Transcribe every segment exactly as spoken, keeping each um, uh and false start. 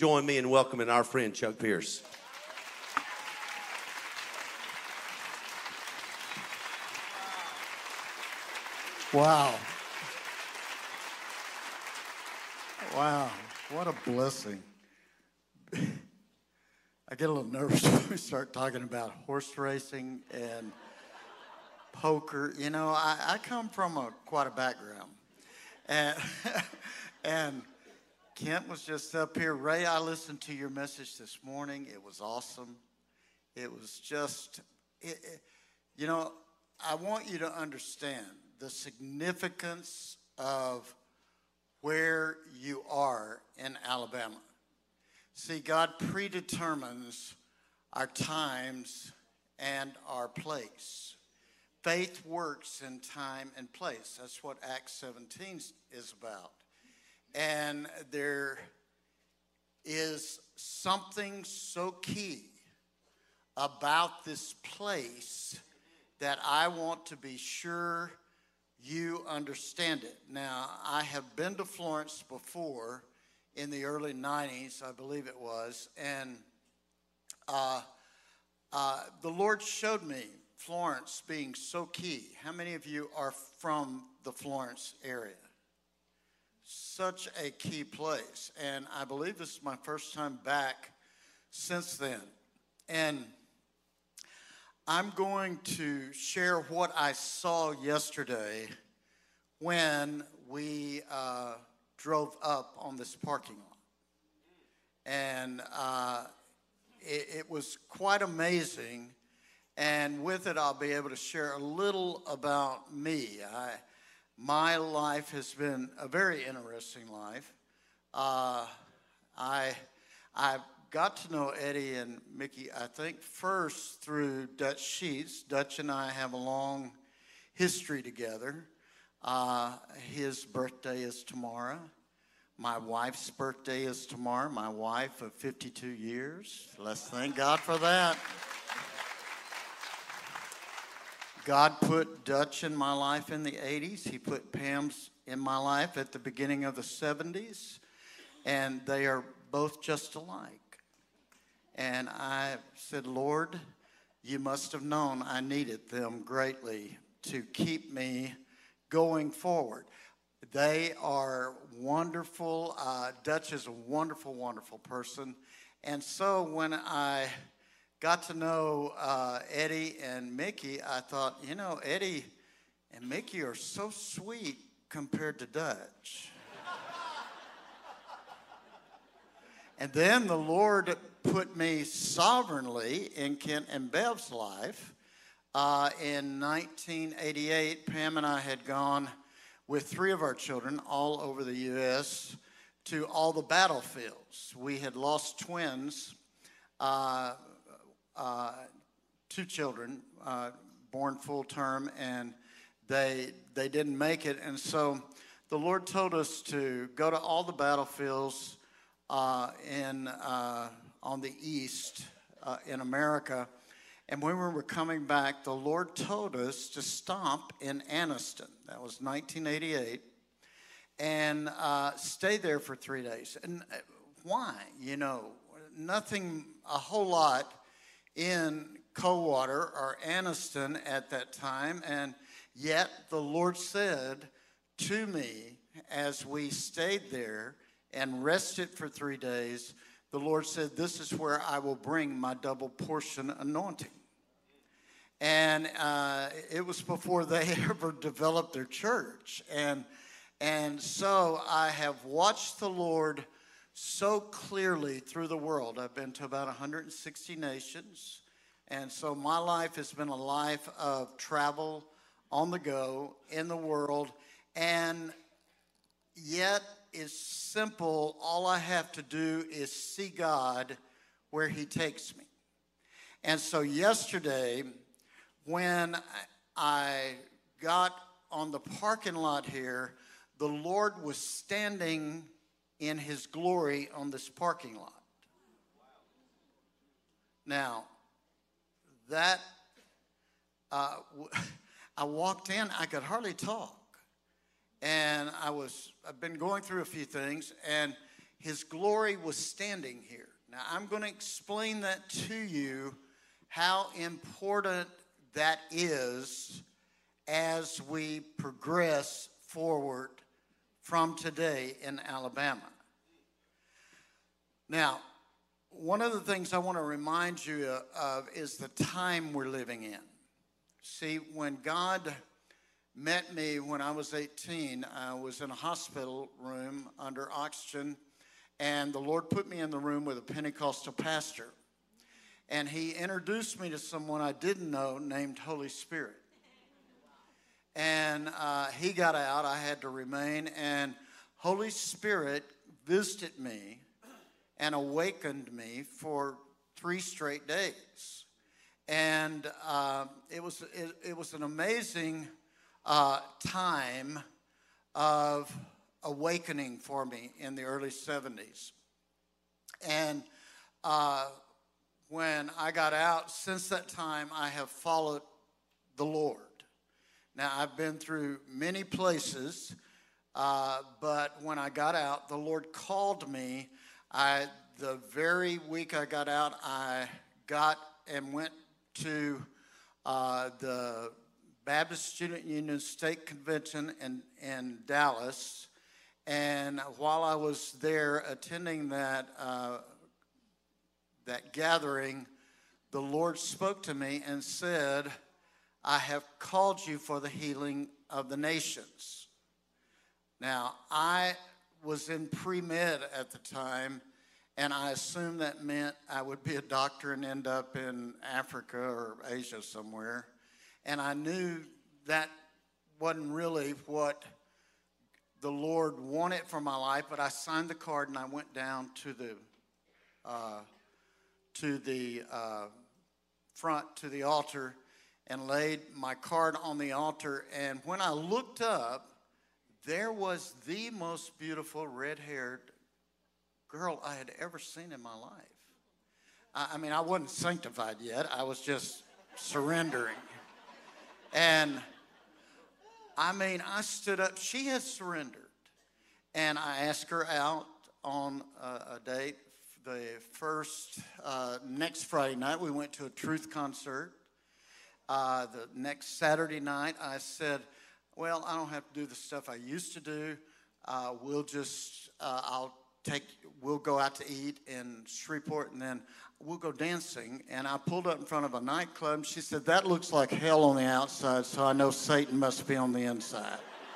join me in welcoming our friend Chuck Pierce. Wow. Wow. What a blessing. I get a little nervous when we start talking about horse racing and poker. You know, I, I come from a quite a background. And, and Kent was just up here. Ray, I listened to your message this morning. It was awesome. It was just, it, it, you know, I want you to understand the significance of where you are in Alabama. See, God predetermines our times and our place. Faith works in time and place. That's what Acts seventeen is about. And there is something so key about this place that I want to be sure you understand it. Now, I have been to Florence before in the early nineties, I believe it was, and uh, uh, the Lord showed me Florence being so key. How many of you are from the Florence area? Such a key place, and I believe this is my first time back since then. And I'm going to share what I saw yesterday when we uh, drove up on this parking lot. And uh, it, it was quite amazing. And with it, I'll be able to share a little about me. I, my life has been a very interesting life. Uh, I, I've got to know Eddie and Mickey, I think, first through Dutch Sheets. Dutch and I have a long history together. Uh, his birthday is tomorrow. My wife's birthday is tomorrow. My wife of fifty-two years. Let's thank God for that. God put Dutch in my life in the eighties. He put Pam's in my life at the beginning of the seventies. And they are both just alike. And I said, Lord, you must have known I needed them greatly to keep me going forward. They are wonderful. Uh, Dutch is a wonderful, wonderful person. And so when I got to know uh, Eddie and Mickey, I thought, you know, Eddie and Mickey are so sweet compared to Dutch. And then the Lord put me sovereignly in Kent and Bev's life. Uh, in nineteen eighty-eight, Pam and I had gone with three of our children all over the U S to all the battlefields. We had lost twins, uh, uh, two children uh, born full term, and they they didn't make it. And so the Lord told us to go to all the battlefields uh, in uh, on the east uh, in America. And when we were coming back, the Lord told us to stop in Anniston. That was nineteen eighty-eight. And uh, stay there for three days. And why? You know, nothing, a whole lot in Coldwater or Anniston at that time. And yet the Lord said to me as we stayed there and rested for three days, the Lord said, this is where I will bring my double portion anointing. And uh, it was before they ever developed their church. And, and so I have watched the Lord so clearly through the world. I've been to about one hundred sixty nations. And so my life has been a life of travel on the go in the world. And yet it's simple. All I have to do is see God where he takes me. And so yesterday, when I got on the parking lot here, the Lord was standing in his glory on this parking lot. Now, that, uh, I walked in, I could hardly talk. And I was, I've been going through a few things, and His glory was standing here. Now, I'm going to explain that to you, how important that is as we progress forward from today in Alabama. Now, one of the things I want to remind you of is the time we're living in. See, when God met me when I was eighteen, I was in a hospital room under oxygen, and the Lord put me in the room with a Pentecostal pastor. And he introduced me to someone I didn't know named Holy Spirit. And uh, he got out, I had to remain, and Holy Spirit visited me and awakened me for three straight days. And uh, it was it, it was an amazing uh, time of awakening for me in the early seventies. And uh, when I got out, since that time, I have followed the Lord. Now, I've been through many places, uh, but when I got out, the Lord called me. I, the very week I got out, I got and went to uh, the Baptist Student Union State Convention in, in Dallas. And while I was there attending that, uh, that gathering, the Lord spoke to me and said, I have called you for the healing of the nations. Now, I was in pre-med at the time, and I assumed that meant I would be a doctor and end up in Africa or Asia somewhere. And I knew that wasn't really what the Lord wanted for my life, but I signed the card and I went down to the uh, to the uh, front, to the altar, and laid my card on the altar. And when I looked up, there was the most beautiful red-haired girl I had ever seen in my life. I, I mean, I wasn't sanctified yet. I was just surrendering. And I mean, I stood up. She had surrendered. And I asked her out on a, a date. The first, uh, next Friday night, we went to a Truth concert. Uh, the next Saturday night, I said, well, I don't have to do the stuff I used to do. Uh, we'll just, uh, I'll take, we'll go out to eat in Shreveport, and then we'll go dancing. And I pulled up in front of a nightclub, and she said, that looks like hell on the outside, so I know Satan must be on the inside.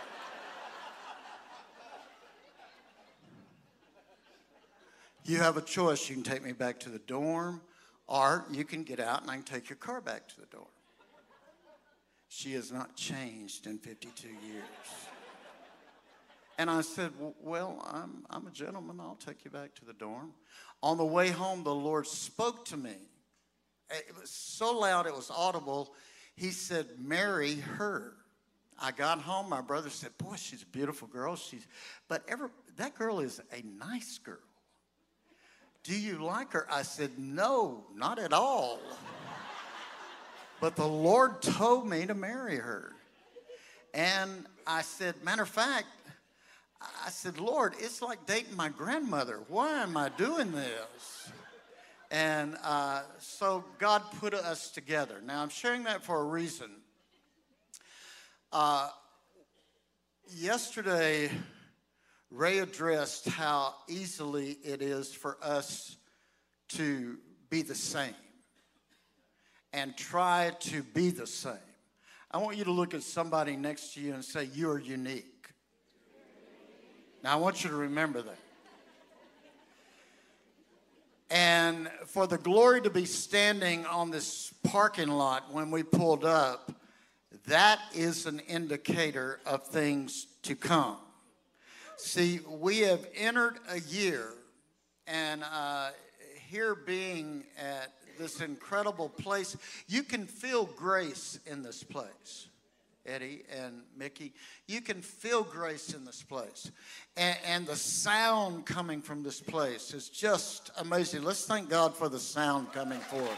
You have a choice. You can take me back to the dorm, or you can get out and I can take your car back to the dorm. She has not changed in fifty-two years. And I said, well, I'm, I'm a gentleman. I'll take you back to the dorm. On the way home, the Lord spoke to me. It was so loud it was audible. He said, marry her. I got home. My brother said, boy, she's a beautiful girl. She's, but ever, that girl is a nice girl. Do you like her? I said, no, not at all. But the Lord told me to marry her. And I said, matter of fact, I said, Lord, it's like dating my grandmother. Why am I doing this? And uh, so God put us together. Now, I'm sharing that for a reason. Uh, yesterday, Ray addressed how easily it is for us to be the same and try to be the same. I want you to look at somebody next to you and say, you're unique. Now, I want you to remember that. And for the glory to be standing on this parking lot when we pulled up, that is an indicator of things to come. See, we have entered a year, and uh, here being at this incredible place, you can feel grace in this place. Eddie and Mickey, you can feel grace in this place. And, and the sound coming from this place is just amazing. Let's thank God for the sound coming forth.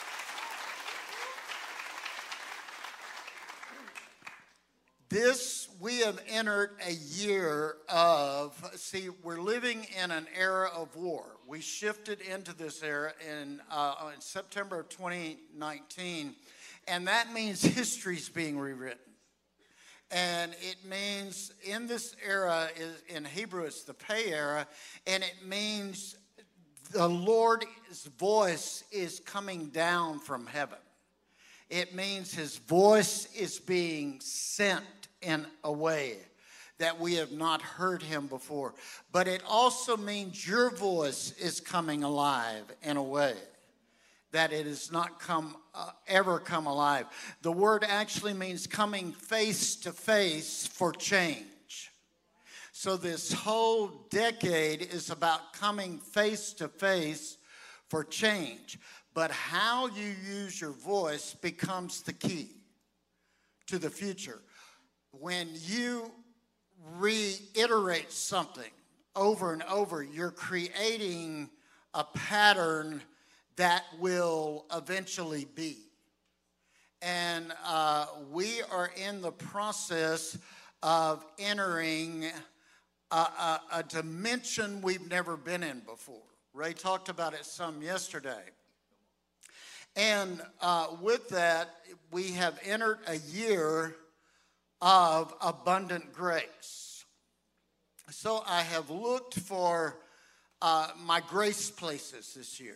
This we have entered a year of, see, we're living in an era of war. We shifted into this era in, uh, in September of twenty nineteen, and that means history's being rewritten. And it means in this era, is in Hebrew, it's the pay era, and it means the Lord's voice is coming down from heaven. It means his voice is being sent in a way that we have not heard him before. But it also means your voice is coming alive in a way that it has not come uh, ever come alive. The word actually means coming face to face for change. So this whole decade is about coming face to face for change. But how you use your voice becomes the key to the future. When you reiterate something over and over, you're creating a pattern that will eventually be. And uh, we are in the process of entering a, a, a dimension we've never been in before. Ray talked about it some yesterday. And uh, with that, we have entered a year of abundant grace. So I have looked for uh, my grace places this year.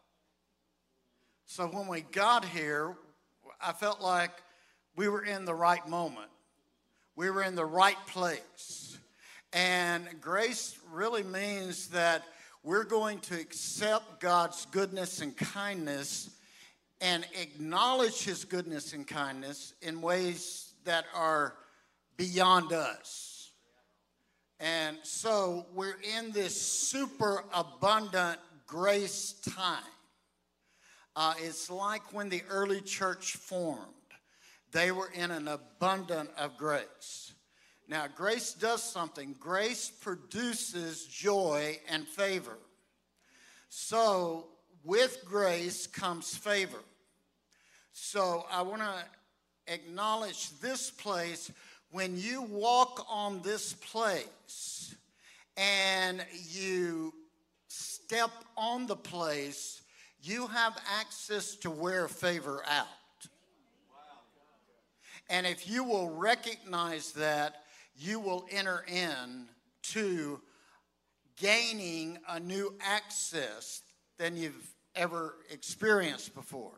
So when we got here, I felt like we were in the right moment. We were in the right place. And grace really means that we're going to accept God's goodness and kindness and acknowledge his goodness and kindness in ways that are beyond us. And so we're in this super abundant grace time. Uh, it's like when the early church formed. They were in an abundance of grace. Now, grace does something. Grace produces joy and favor. So, with grace comes favor. So, I want to acknowledge this place. When you walk on this place and you step on the place, you have access to wear favor out. And if you will recognize that, you will enter in to gaining a new access than you've ever experienced before.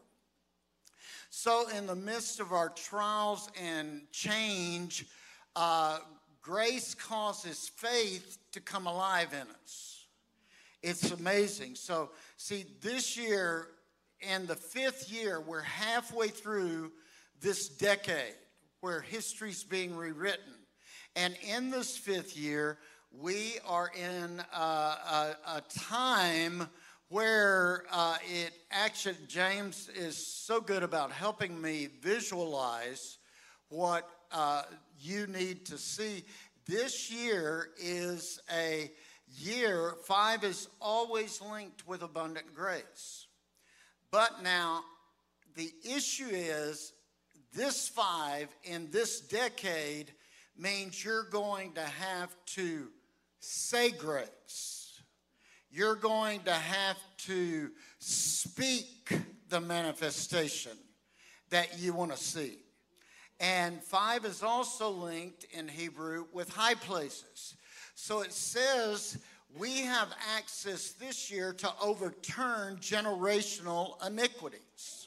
So in the midst of our trials and change, uh, grace causes faith to come alive in us. It's amazing. So, see, this year, in the fifth year, we're halfway through this decade where history's being rewritten. And in this fifth year, we are in a, a, a time where uh, it actually, James is so good about helping me visualize what uh, you need to see. This year is a year, five is always linked with abundant grace. But now, the issue is this five in this decade means you're going to have to say grace. You're going to have to speak the manifestation that you want to see. And five is also linked in Hebrew with high places. So it says we have access this year to overturn generational iniquities.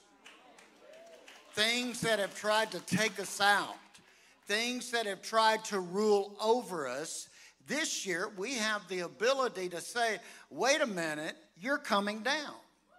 Things that have tried to take us out. Things that have tried to rule over us. This year, we have the ability to say, wait a minute, you're coming down.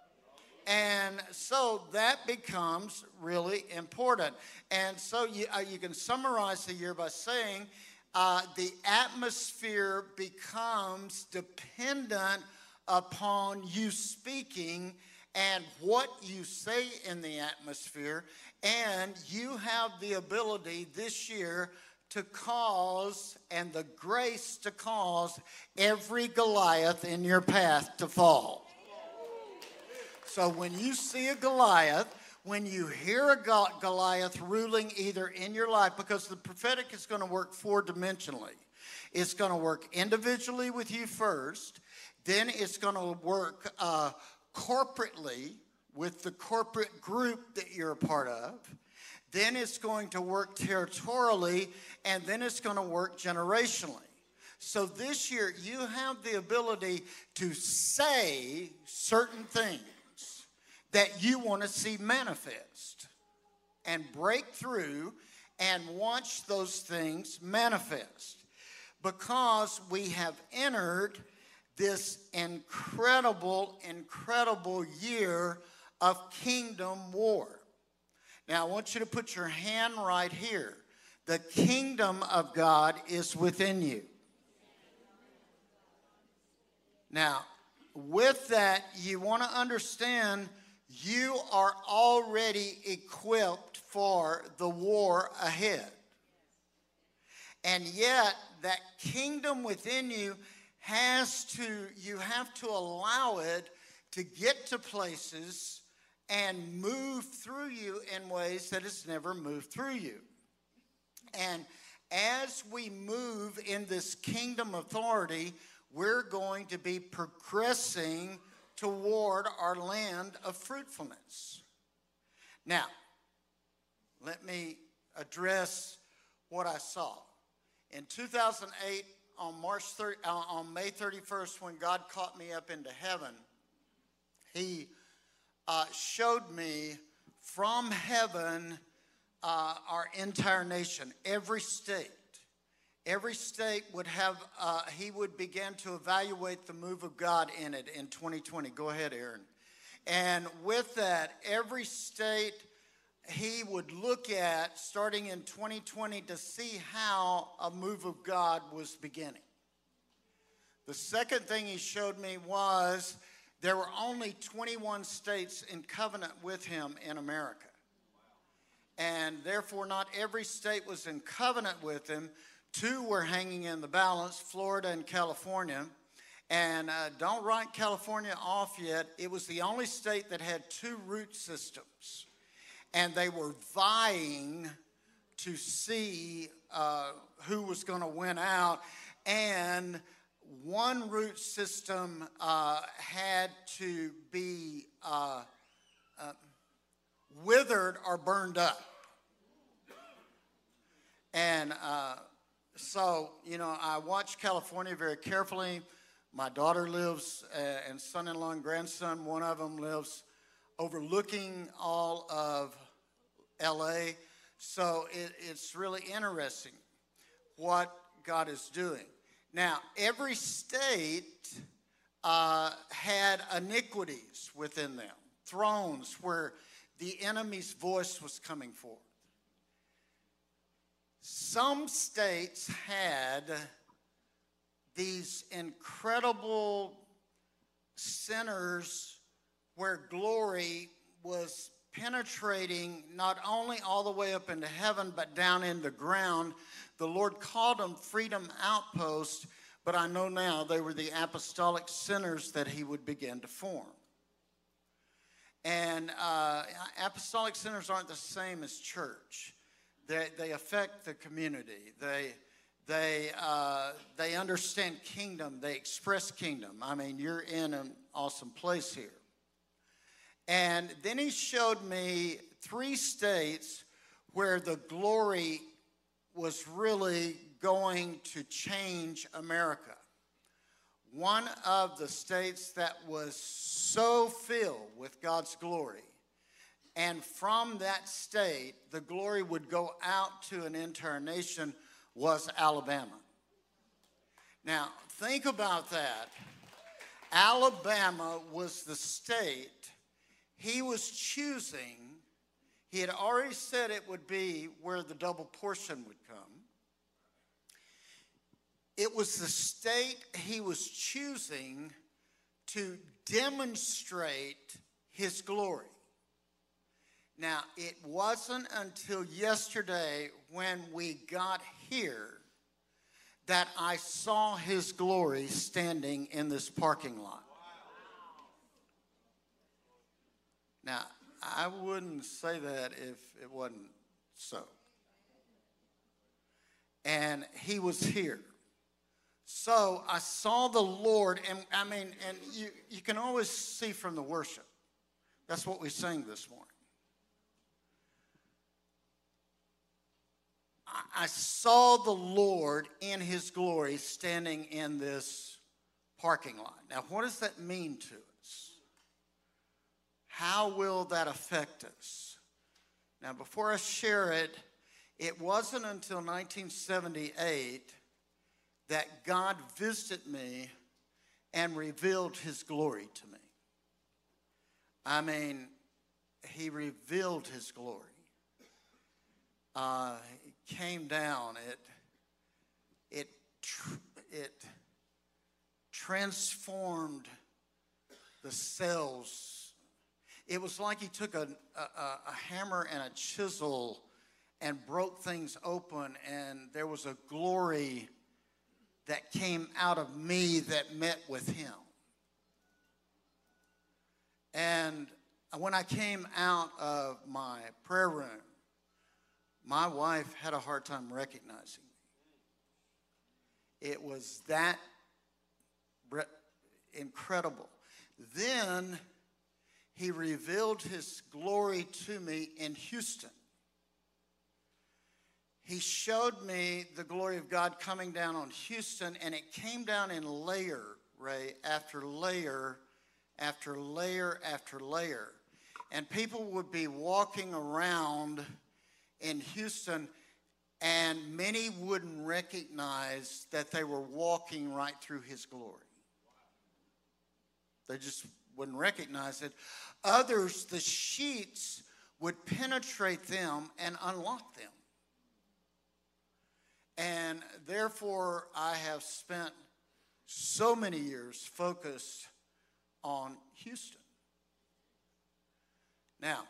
And so that becomes really important. And so you, uh, you can summarize the year by saying uh, the atmosphere becomes dependent upon you speaking and what you say in the atmosphere. And you have the ability this year to cause and the grace to cause every Goliath in your path to fall. So when you see a Goliath, when you hear a Go- Goliath ruling either in your life, because the prophetic is going to work four-dimensionally. It's going to work individually with you first. Then it's going to work uh, corporately with the corporate group that you're a part of. Then it's going to work territorially, and then it's going to work generationally. So this year, you have the ability to say certain things that you want to see manifest and break through and watch those things manifest, because we have entered this incredible, incredible year of kingdom war. Now, I want you to put your hand right here. The kingdom of God is within you. Now, with that, you want to understand you are already equipped for the war ahead. And yet, that kingdom within you has to, you have to allow it to get to places and move through you in ways that it's never moved through you. And as we move in this kingdom authority, we're going to be progressing toward our land of fruitfulness. Now, let me address what I saw. In two thousand eight, on March thirtieth, uh, on May thirty-first, when God caught me up into heaven, He uh, showed me from heaven uh, our entire nation, every state. Every state would have, uh, he would begin to evaluate the move of God in it in twenty twenty. Go ahead, Aaron. And with that, every state he would look at starting in twenty twenty to see how a move of God was beginning. The second thing he showed me was there were only twenty-one states in covenant with him in America. And therefore, not every state was in covenant with him. Two were hanging in the balance, Florida and California. And uh, don't write California off yet. It was the only state that had two root systems. And they were vying to see uh, who was going to win out. And one root system uh, had to be uh, uh, withered or burned up. And uh, so, you know, I watched California very carefully. My daughter lives, uh, and son-in-law and grandson, one of them lives overlooking all of L A. So it, it's really interesting what God is doing. Now, every state uh, had iniquities within them, thrones where the enemy's voice was coming forth. Some states had these incredible centers where glory was penetrating not only all the way up into heaven, but down in the ground. The Lord called them freedom outposts, but I know now they were the apostolic centers that he would begin to form. And uh, apostolic centers aren't the same as church. They, they affect the community. They, they, uh, they understand kingdom. They express kingdom. I mean, you're in an awesome place here. And then he showed me three states where the glory was really going to change America. One of the states that was so filled with God's glory, and from that state, the glory would go out to an entire nation, was Alabama. Now, think about that. Alabama was the state he was choosing. He had already said it would be where the double portion would come. It was the state he was choosing to demonstrate his glory. Now, it wasn't until yesterday when we got here that I saw his glory standing in this parking lot. Now, I wouldn't say that if it wasn't so. And he was here. So I saw the Lord, and I mean, and you, you can always see from the worship. That's what we sang this morning. I, I saw the Lord in his glory standing in this parking lot. Now, what does that mean to us? How will that affect us? Now, before I share it, it wasn't until nineteen seventy-eight that God visited me and revealed his glory to me. I mean, he revealed his glory. Uh, it came down. It, it, tr- it transformed the cells. It was like he took a, a, a hammer and a chisel and broke things open, and there was a glory that came out of me that met with him. And when I came out of my prayer room, my wife had a hard time recognizing me. It was that re- incredible. Then he revealed his glory to me in Houston. He showed me the glory of God coming down on Houston, and it came down in layer, Ray, after layer, after layer, after layer. And people would be walking around in Houston, and many wouldn't recognize that they were walking right through his glory. They just wouldn't recognize it. Others, the sheets would penetrate them and unlock them. And therefore, I have spent so many years focused on Houston. Now,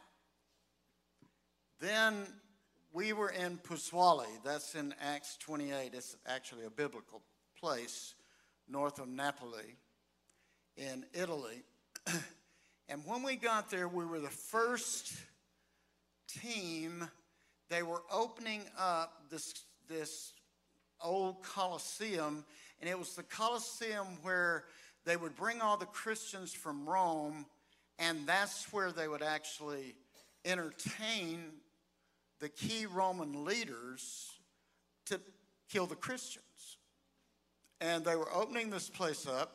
then we were in Pozzuoli. That's in Acts twenty-eight. It's actually a biblical place north of Napoli in Italy. And when we got there, we were the first team. They were opening up this, this old Colosseum, and it was the Colosseum where they would bring all the Christians from Rome, and that's where they would actually entertain the key Roman leaders to kill the Christians. And they were opening this place up,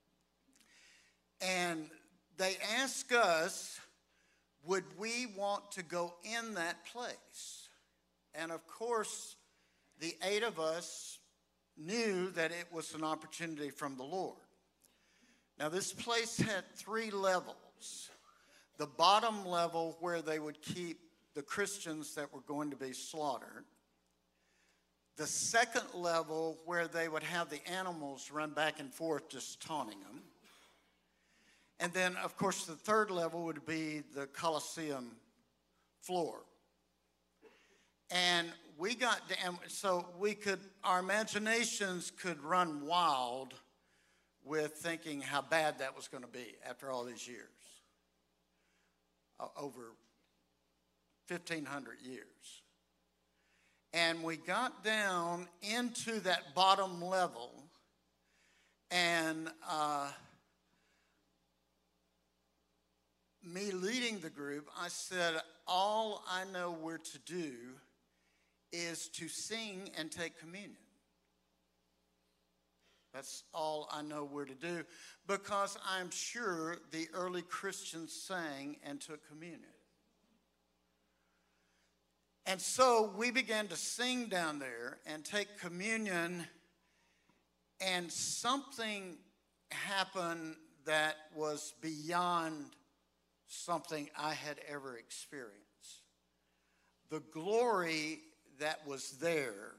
and they asked us, would we want to go in that place? And of course, the eight of us knew that it was an opportunity from the Lord. Now, this place had three levels. The bottom level where they would keep the Christians that were going to be slaughtered. The second level where they would have the animals run back and forth just taunting them. And then, of course, the third level would be the Colosseum floor. And we got down, so we could, our imaginations could run wild with thinking how bad that was going to be after all these years. Uh, over fifteen hundred years. And we got down into that bottom level, and uh, me leading the group, I said, all I know we're to do is to sing and take communion. That's all I know we're to do, because I'm sure the early Christians sang and took communion. And so we began to sing down there and take communion, and something happened that was beyond something I had ever experienced. The glory that was there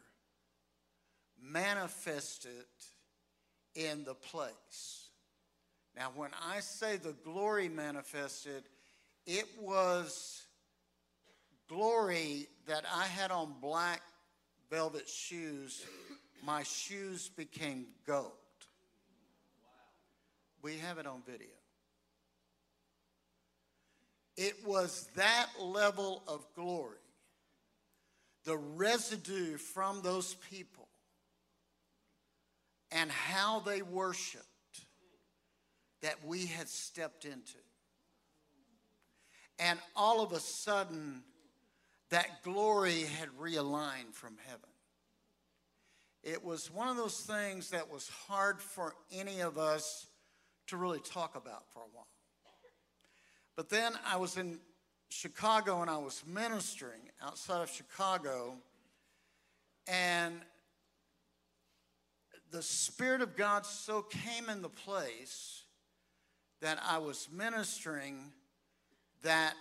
manifested in the place. Now, when I say the glory manifested, it was glory that I had on black velvet shoes. My shoes became gold. We have it on video. It was that level of glory, the residue from those people and how they worshiped, that we had stepped into. And all of a sudden, that glory had realigned from heaven. It was one of those things that was hard for any of us to really talk about for a while. But then I was in Chicago and I was ministering outside of Chicago, and the Spirit of God so came in the place that I was ministering that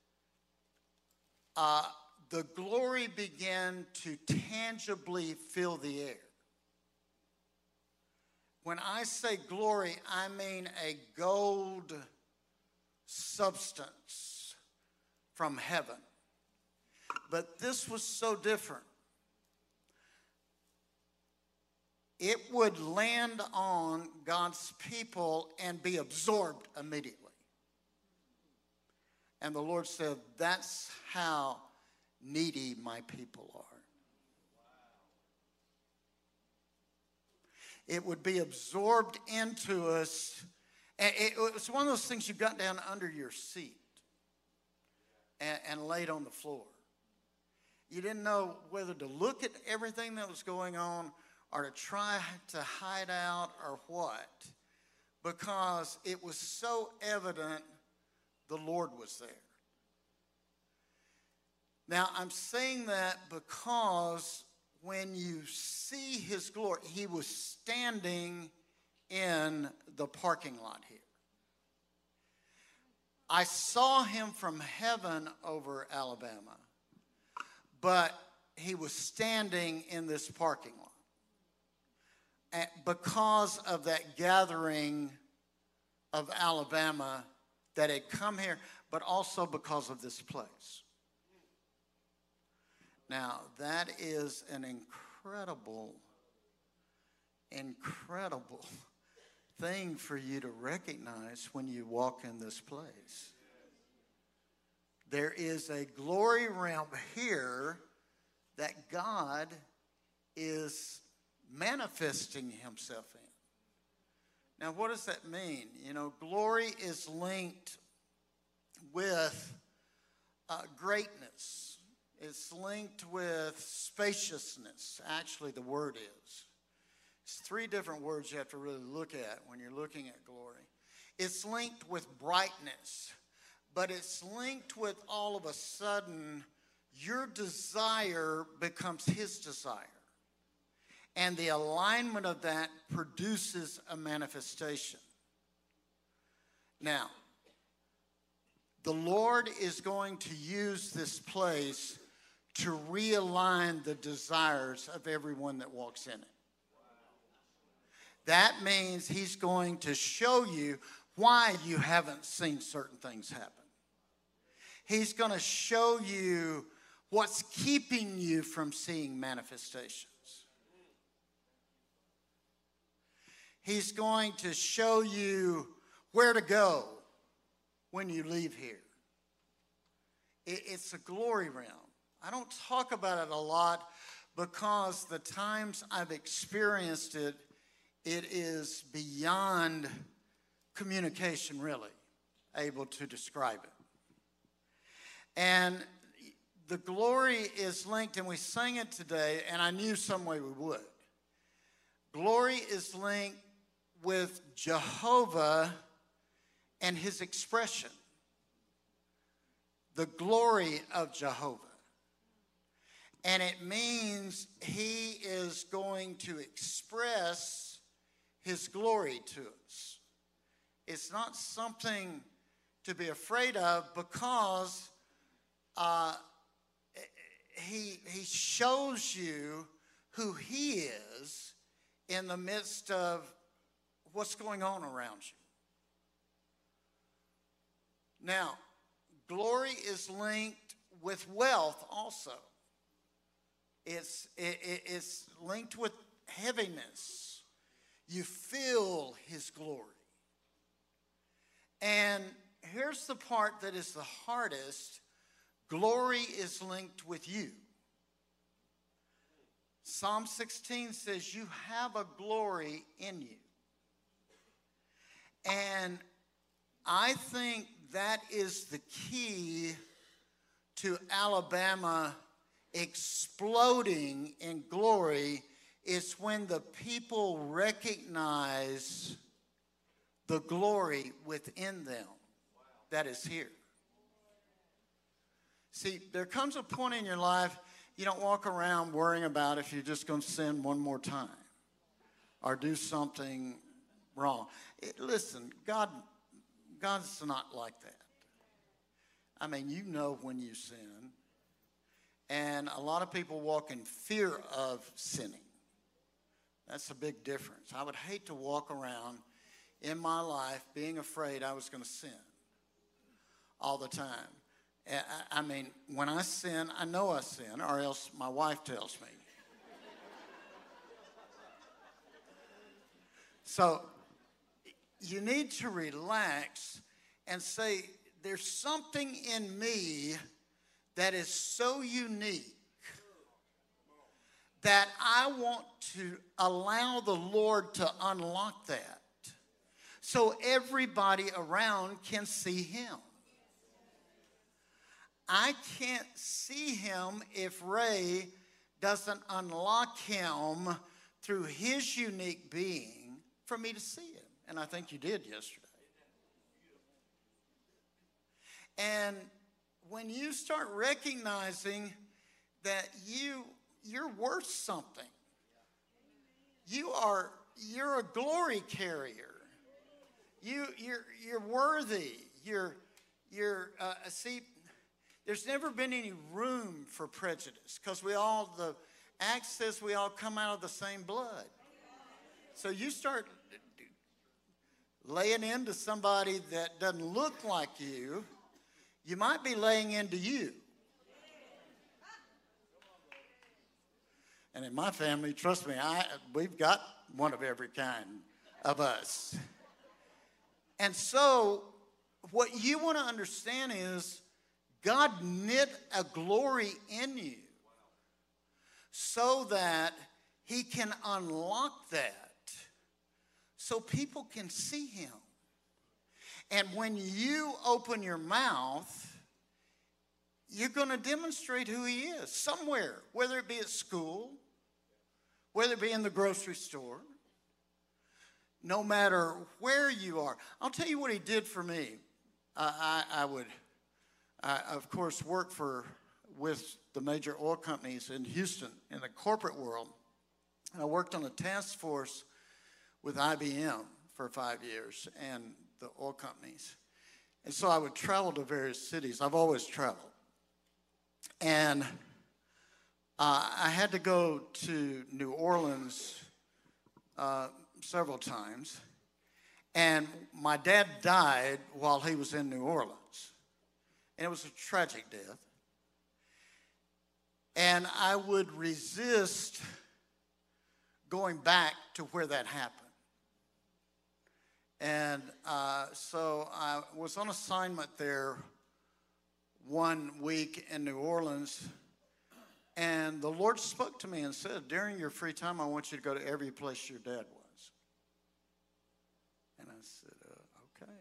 uh, the glory began to tangibly fill the air. When I say glory, I mean a gold substance from heaven. But this was so different. It would land on God's people and be absorbed immediately. And the Lord said, that's how needy my people are. It would be absorbed into us. And it was one of those things you got down under your seat and, and laid on the floor. You didn't know whether to look at everything that was going on or to try to hide out or what, because it was so evident the Lord was there. Now, I'm saying that because when you see his glory, he was standing in the parking lot here. I saw him from heaven over Alabama, but he was standing in this parking lot. And because of that gathering of Alabama that had come here, but also because of this place. Now, that is an incredible, incredible thing for you to recognize when you walk in this place. There is a glory realm here that God is manifesting himself in. Now, what does that mean? You know, glory is linked with uh, greatness. It's linked with spaciousness. Actually, the word is. It's three different words you have to really look at when you're looking at glory. It's linked with brightness, but it's linked with all of a sudden your desire becomes his desire. And the alignment of that produces a manifestation. Now, the Lord is going to use this place to realign the desires of everyone that walks in it. That means he's going to show you why you haven't seen certain things happen. He's going to show you what's keeping you from seeing manifestations. He's going to show you where to go when you leave here. It's a glory realm. I don't talk about it a lot because the times I've experienced it, it is beyond communication, really, able to describe it. And the glory is linked, and we sang it today, and I knew some way we would. Glory is linked with Jehovah and his expression. The glory of Jehovah. And it means he is going to express his glory to us. It's not something to be afraid of because uh, he, he shows you who he is in the midst of what's going on around you. Now, glory is linked with wealth also. It's, it, it's linked with heaviness. You feel his glory. And here's the part that is the hardest. Glory is linked with you. Psalm sixteen says you have a glory in you. And I think that is the key to Alabama exploding in glory. It's when the people recognize the glory within them that is here. See, there comes a point in your life you don't walk around worrying about if you're just going to sin one more time or do something wrong. It, listen, God, God's not like that. I mean, you know when you sin. And a lot of people walk in fear of sinning. That's a big difference. I would hate to walk around in my life being afraid I was going to sin all the time. I mean, when I sin, I know I sin, or else my wife tells me. So you need to relax and say, there's something in me that is so unique that I want to allow the Lord to unlock that so everybody around can see him. I can't see him if Ray doesn't unlock him through his unique being for me to see him. And I think you did yesterday. And when you start recognizing that you, you're worth something, you are, you're a glory carrier. You, you're, you're worthy. You're, you're, uh, see, there's never been any room for prejudice because we all, the Acts says we all come out of the same blood. So you start laying into somebody that doesn't look like you, you might be laying into you. And in my family, trust me, I, we've got one of every kind of us. And so what you want to understand is God knit a glory in you so that he can unlock that so people can see him. And when you open your mouth, you're going to demonstrate who he is somewhere, whether it be at school, whether it be in the grocery store, no matter where you are. I'll tell you what he did for me. Uh, I, I would... I, of course, worked for with the major oil companies in Houston in the corporate world. And I worked on a task force with I B M for five years and the oil companies. And so I would travel to various cities. I've always traveled. And uh, I had to go to New Orleans uh, several times. And my dad died while he was in New Orleans. And it was a tragic death. And I would resist going back to where that happened. And uh, so I was on assignment there one week in New Orleans. And the Lord spoke to me and said, during your free time, I want you to go to every place your dad was. And I said, uh, okay.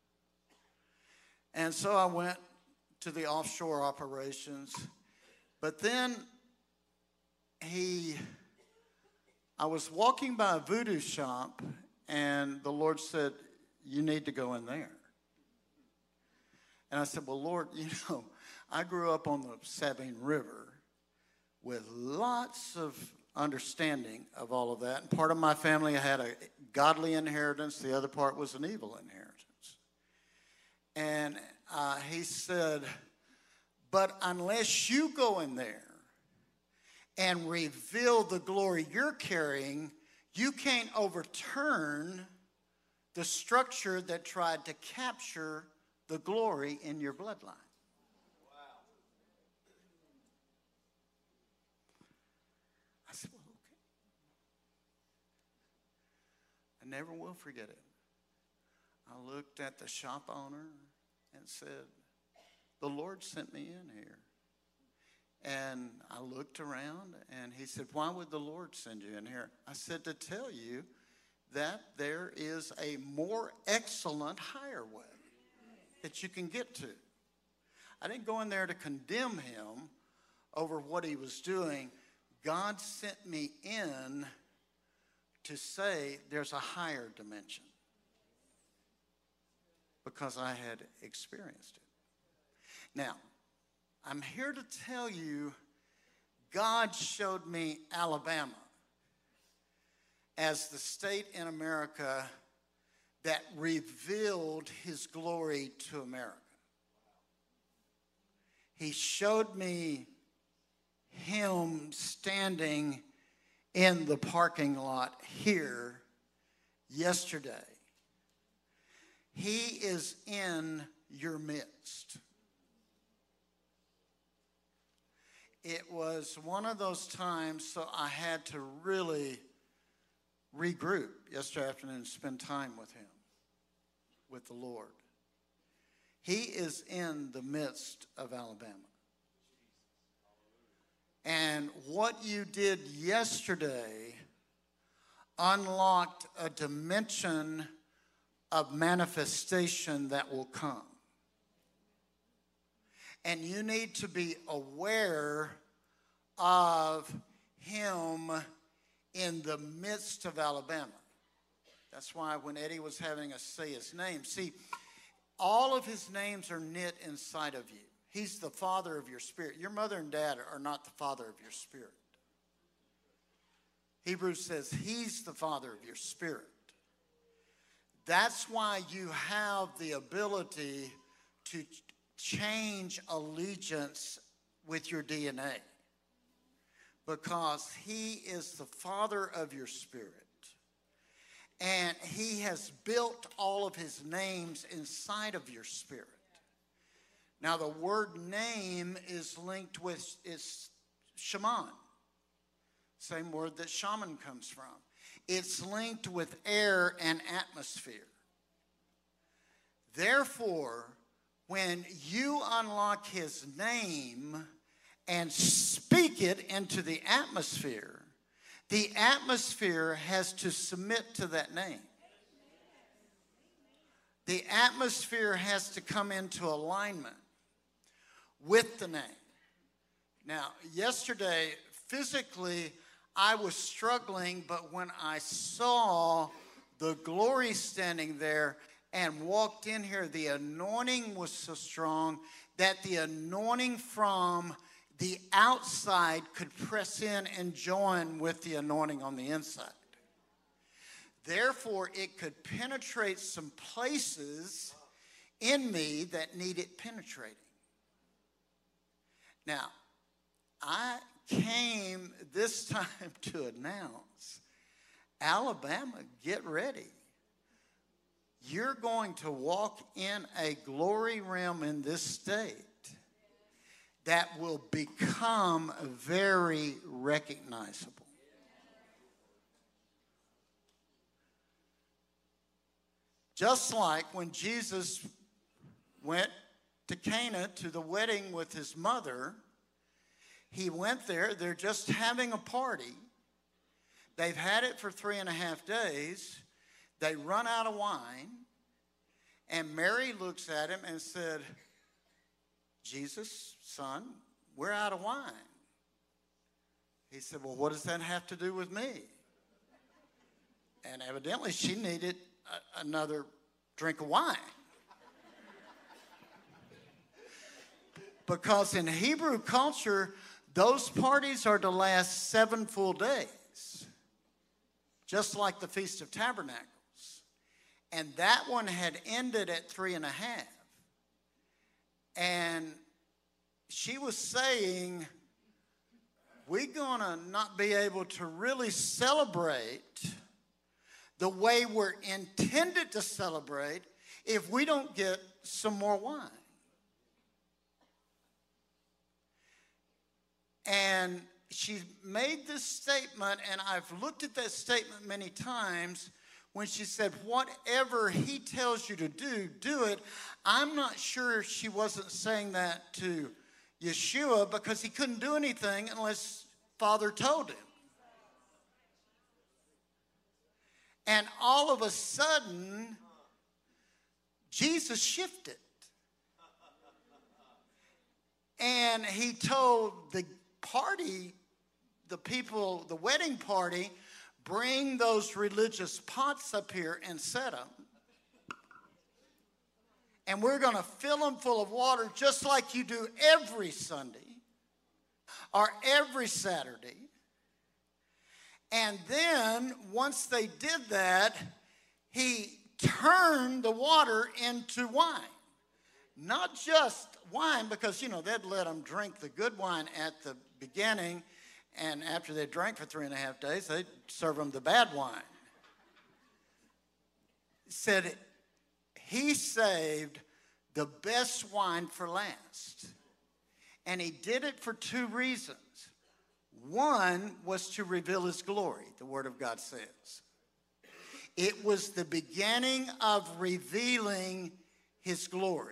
And so I went to the offshore operations. But then he, I was walking by a voodoo shop, and the Lord said, you need to go in there. And I said, well, Lord, you know, I grew up on the Sabine River with lots of understanding of all of that. And part of my family had a godly inheritance. The other part was an evil inheritance. And uh, he said, but unless you go in there and reveal the glory you're carrying, you can't overturn the structure that tried to capture the glory in your bloodline. Wow. I said, well, okay. I never will forget it. I looked at the shop owner, and said, the Lord sent me in here. And I looked around, and he said, why would the Lord send you in here? I said, to tell you that there is a more excellent, higher way that you can get to. I didn't go in there to condemn him over what he was doing. God sent me in to say there's a higher dimension because I had experienced it. Now, I'm here to tell you, God showed me Alabama as the state in America that revealed his glory to America. He showed me him standing in the parking lot here yesterday. He is in your midst. It was one of those times, so I had to really regroup yesterday afternoon and spend time with him, with the Lord. He is in the midst of Alabama. And what you did yesterday unlocked a dimension of manifestation that will come. And you need to be aware of him in the midst of Alabama. That's why when Eddie was having us say his name, see, all of his names are knit inside of you. He's the father of your spirit. Your mother and dad are not the father of your spirit. Hebrews says he's the father of your spirit. That's why you have the ability to change allegiance with your D N A. Because he is the father of your spirit. And he has built all of his names inside of your spirit. Now the word name is linked with is shaman. Same word that shaman comes from. It's linked with air and atmosphere. Therefore, when you unlock his name and speak it into the atmosphere, the atmosphere has to submit to that name. The atmosphere has to come into alignment with the name. Now, yesterday, physically, I was struggling, but when I saw the glory standing there and walked in here, the anointing was so strong that the anointing from the outside could press in and join with the anointing on the inside. Therefore, it could penetrate some places in me that needed penetrating. Now, I came this time to announce, Alabama, get ready. You're going to walk in a glory realm in this state that will become very recognizable. Just like when Jesus went to Cana to the wedding with his mother, he went there, they're just having a party. They've had it for three and a half days. They run out of wine. And Mary looks at him and said, Jesus, son, we're out of wine. He said, well, what does that have to do with me? And evidently she needed a, another drink of wine. Because in Hebrew culture, those parties are to last seven full days. Just like the Feast of Tabernacles. And that one had ended at three and a half. And she was saying, we're going to not be able to really celebrate the way we're intended to celebrate if we don't get some more wine. And she made this statement, and I've looked at that statement many times, when she said, whatever he tells you to do, do it. I'm not sure she wasn't saying that to Yeshua because he couldn't do anything unless Father told him. And all of a sudden, Jesus shifted. And he told the party, the people, the wedding party, bring those religious pots up here and set them. And we're going to fill them full of water just like you do every Sunday or every Saturday. And then once they did that, he turned the water into wine. Not just wine, because, you know, they'd let them drink the good wine at the beginning, and after they drank for three and a half days, they'd serve them the bad wine. Said he saved the best wine for last. And he did it for two reasons. One was to reveal his glory, the Word of God says. It was the beginning of revealing his glory.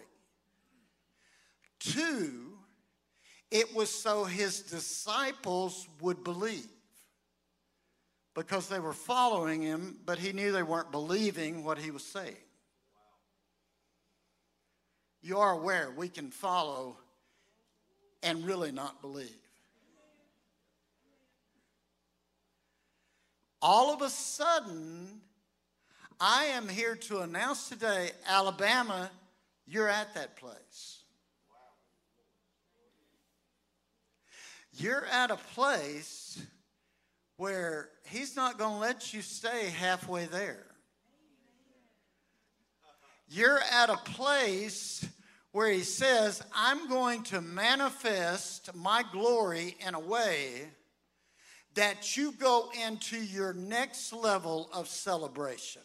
Two, it was so his disciples would believe. Because they were following him, but he knew they weren't believing what he was saying. You are aware we can follow and really not believe. All of a sudden, I am here to announce today, Alabama, you're at that place. You're at a place where he's not going to let you stay halfway there. You're at a place where he says, I'm going to manifest my glory in a way that you go into your next level of celebration.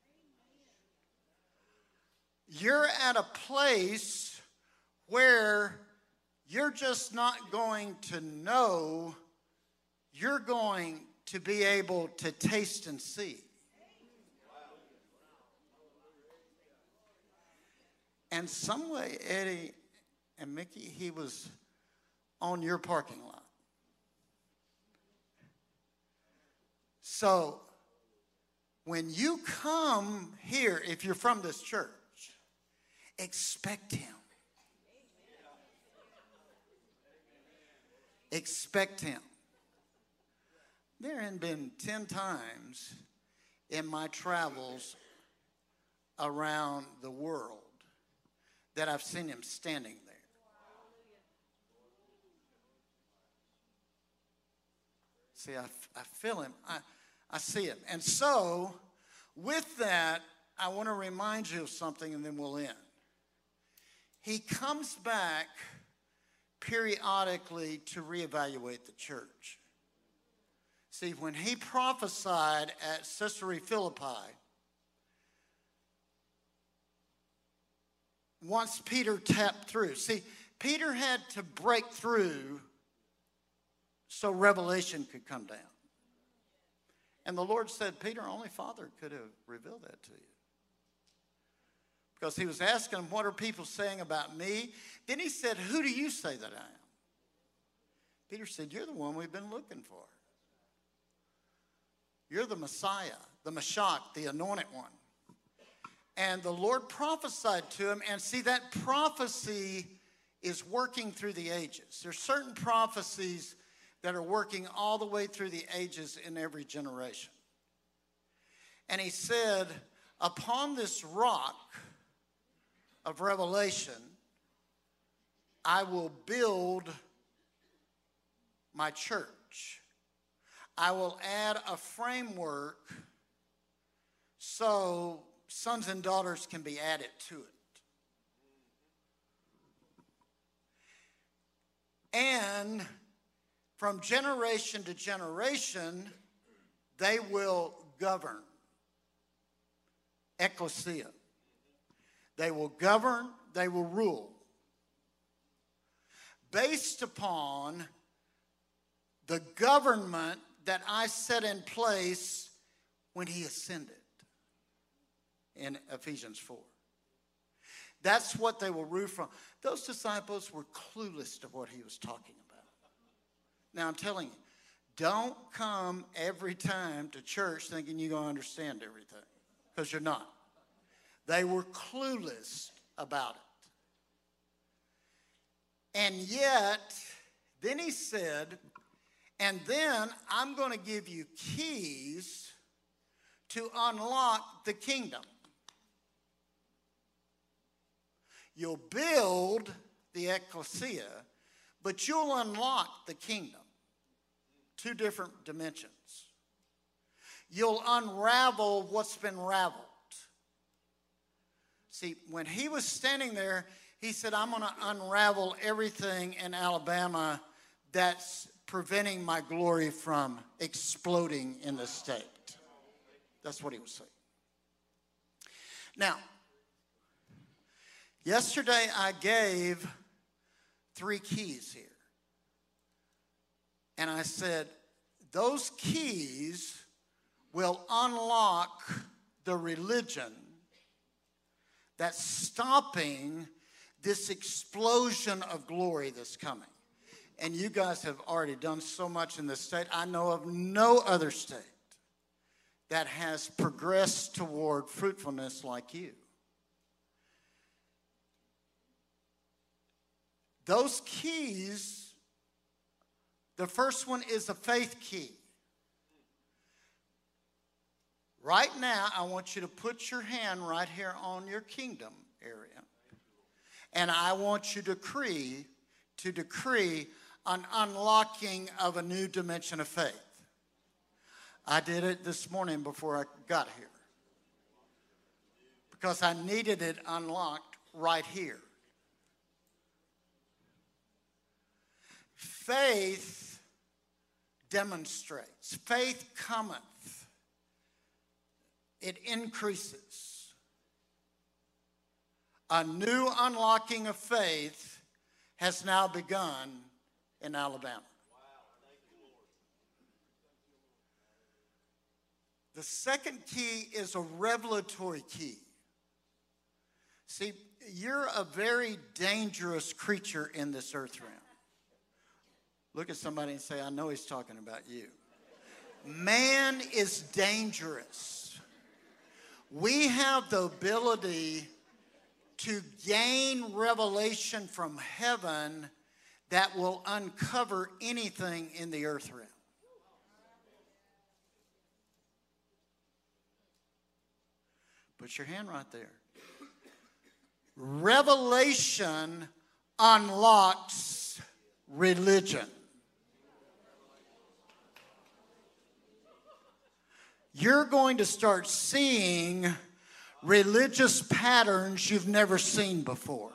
You're at a place where you're just not going to know, you're going to be able to taste and see. And some way, Eddie and Mickey, he was on your parking lot. So, when you come here, if you're from this church, expect him. Expect him. There have been ten times in my travels around the world that I've seen him standing there. See, I, I feel him. I, I see him. And so, with that, I want to remind you of something and then we'll end. He comes back periodically to reevaluate the church. See, when he prophesied at Caesarea Philippi, once Peter tapped through. See, Peter had to break through so revelation could come down. And the Lord said, Peter, only Father could have revealed that to you. Because he was asking him, what are people saying about me? Then he said, who do you say that I am? Peter said, you're the one we've been looking for. You're the Messiah, the Mashiach, the anointed one. And the Lord prophesied to him, and see, that prophecy is working through the ages. There's certain prophecies that are working all the way through the ages in every generation. And he said, upon this rock of revelation, I will build my church. I will add a framework so sons and daughters can be added to it. And from generation to generation, they will govern. Ecclesia. They will govern, they will rule. Based upon the government that I set in place when he ascended. in Ephesians four. That's what they will rule from. Those disciples were clueless to what he was talking about. Now, I'm telling you, don't come every time to church thinking you're going to understand everything, because you're not. They were clueless about it. And yet, then he said, and then I'm going to give you keys to unlock the kingdom. You'll build the ecclesia, but you'll unlock the kingdom. Two different dimensions. You'll unravel what's been raveled. See, when he was standing there, he said, I'm going to unravel everything in Alabama that's preventing my glory from exploding in the state. That's what he was saying. Now, yesterday I gave three keys here. And I said, those keys will unlock the religion that's stopping this explosion of glory that's coming. And you guys have already done so much in this state. I know of no other state that has progressed toward fruitfulness like you. Those keys, the first one is a faith key. Right now, I want you to put your hand right here on your kingdom area. And I want you to decree, to decree an unlocking of a new dimension of faith. I did it this morning before I got here, because I needed it unlocked right here. Faith demonstrates. Faith cometh. It increases. A new unlocking of faith has now begun in Alabama. The second key is a revelatory key. See, you're a very dangerous creature in this earth realm. Look at somebody and say, I know he's talking about you. Man is dangerous. We have the ability to gain revelation from heaven that will uncover anything in the earth realm. Put your hand right there. Revelation unlocks religion. You're going to start seeing religious patterns you've never seen before.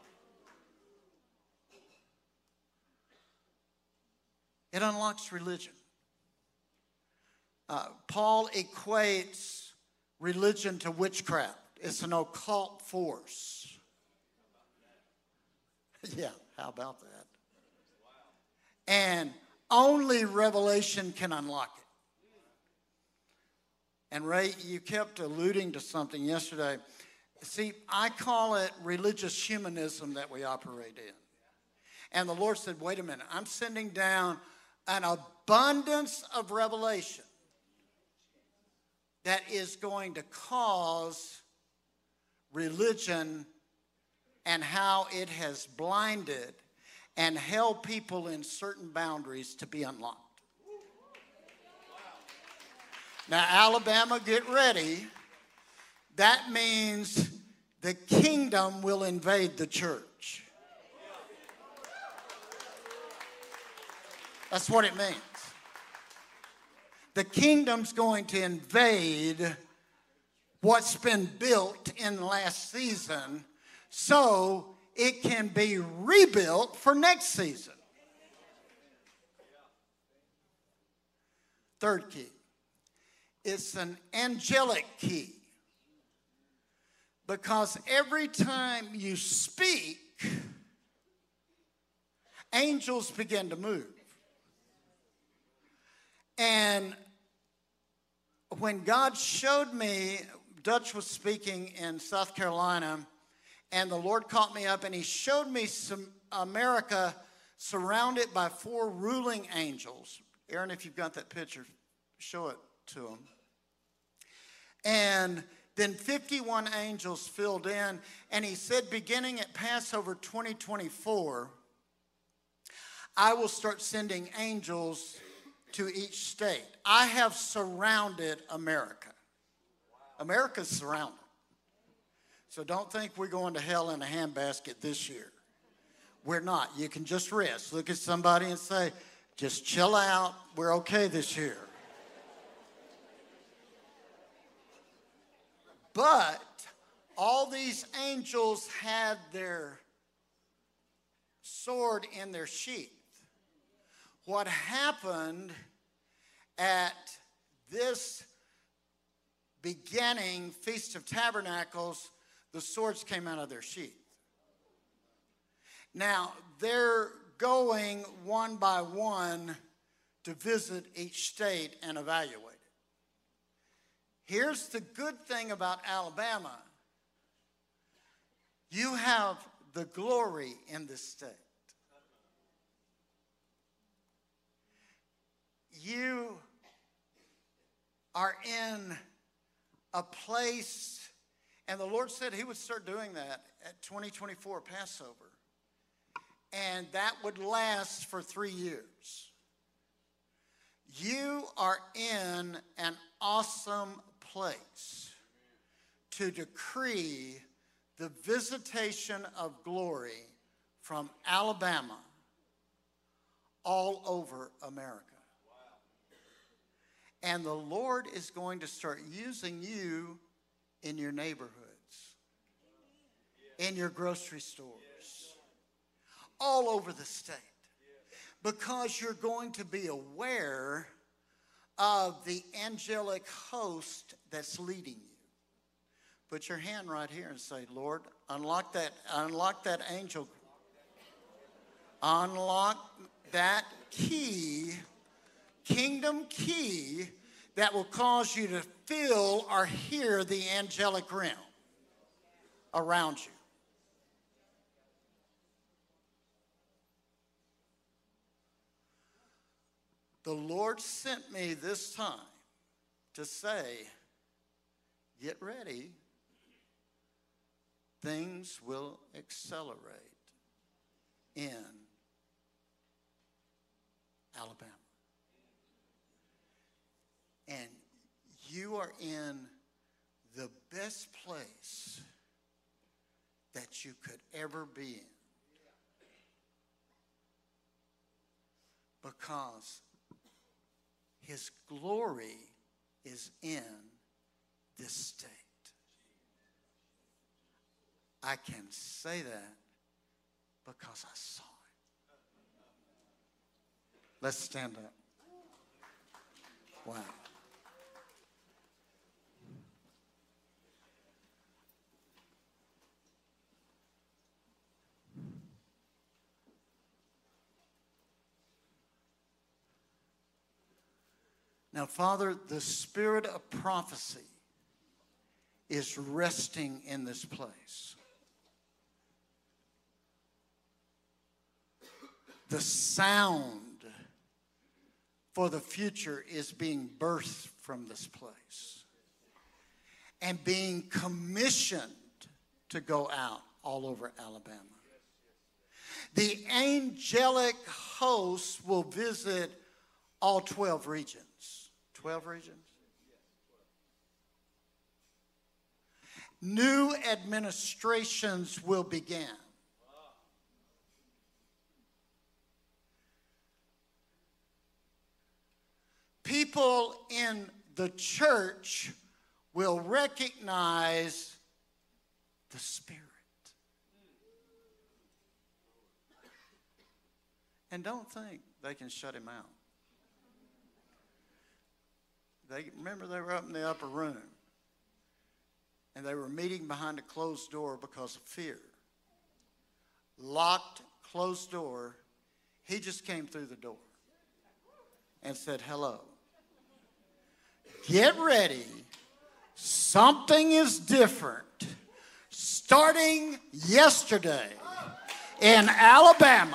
It unlocks religion. Uh, Paul equates religion to witchcraft. It's an occult force. Yeah, how about that? And only revelation can unlock it. And Ray, you kept alluding to something yesterday. See, I call it religious humanism that we operate in. And the Lord said, wait a minute, I'm sending down an abundance of revelation that is going to cause religion and how it has blinded and held people in certain boundaries to be unlocked. Now, Alabama, get ready. That means the kingdom will invade the church. That's what it means. The kingdom's going to invade what's been built in last season so it can be rebuilt for next season. Third key. It's an angelic key. Because every time you speak, angels begin to move. And when God showed me Dutch was speaking in South Carolina, and the Lord caught me up, and he showed me some America surrounded by four ruling angels. Aaron, if you've got that picture, show it to them. And then fifty-one angels filled in, and he said, beginning at Passover twenty twenty-four, I will start sending angels to each state. I have surrounded America. America's surrounded. So don't think we're going to hell in a handbasket this year. We're not. You can just rest. Look at somebody and say, just chill out. We're okay this year. But all these angels had their sword in their sheath. What happened at this beginning Feast of Tabernacles, the swords came out of their sheath. Now, they're going one by one to visit each state and evaluate it. Here's the good thing about Alabama. You have the glory in this state. You are in a place, and the Lord said he would start doing that at twenty twenty-four Passover. And that would last for three years. You are in an awesome place to decree the visitation of glory from Alabama all over America. And the Lord is going to start using you in your neighborhoods, in your grocery stores, all over the state, because you're going to be aware of the angelic host that's leading you. Put your hand right here and say, Lord, unlock that, unlock that angel. Unlock that key, kingdom key, that will cause you to feel or hear the angelic realm around you. The Lord sent me this time to say, get ready. Things will accelerate in Alabama. And you are in the best place that you could ever be in. Because his glory is in this state. I can say that because I saw it. Let's stand up. Wow. Now, Father, the spirit of prophecy is resting in this place. The sound for the future is being birthed from this place and being commissioned to go out all over Alabama. The angelic hosts will visit all twelve regions. twelve regions? New administrations will begin. People in the church will recognize the Spirit. And don't think they can shut him out. They, remember, they were up in the upper room, and they were meeting behind a closed door because of fear. Locked, closed door. He just came through the door and said, hello. Get ready something is different. Starting yesterday in Alabama,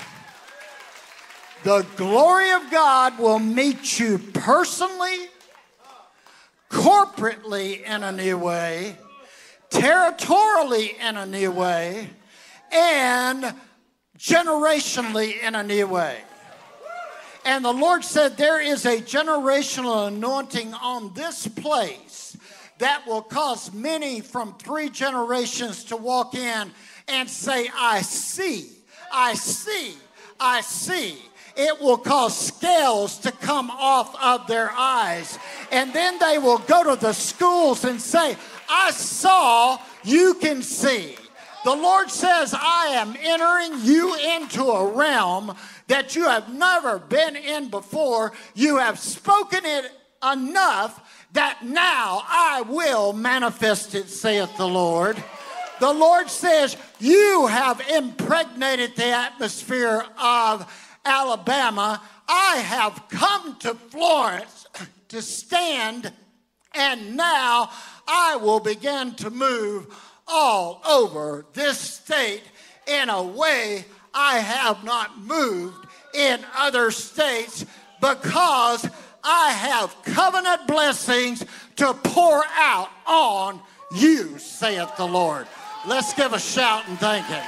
the glory of God will meet you personally, corporately in a new way, territorially in a new way, and generationally in a new way. And the Lord said there is a generational anointing on this place that will cause many from three generations to walk in and say, I see, I see, I see. It will cause scales to come off of their eyes. And then they will go to the schools and say, I saw, you can see. The Lord says, I am entering you into a realm that you have never been in before. You have spoken it enough that now I will manifest it, saith the Lord. The Lord says, you have impregnated the atmosphere of Alabama. I have come to Florence to stand, and now I will begin to move all over this state in a way I have not moved in other states, because I have covenant blessings to pour out on you, saith the Lord. Let's give a shout and thank Him.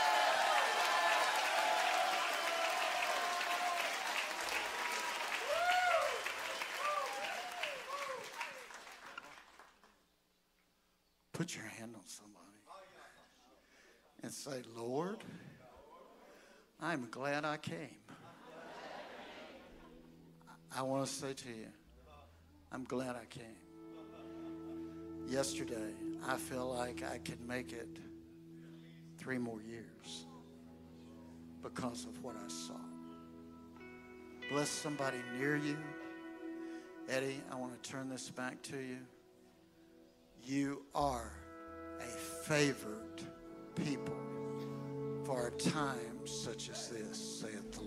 Put your hand on somebody and say, Lord, I'm glad I came. I want to say to you, I'm glad I came. Yesterday, I feel like I could make it three more years because of what I saw. Bless somebody near you. Eddie, I want to turn this back to you. You are a favored people for a time such as this, saith the